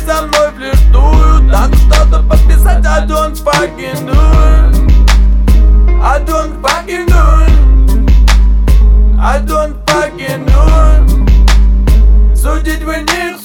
со мной флиртуют, так что-то подписать I don't fucking do it. I don't fucking do it. I don't fucking do it. Судить вы них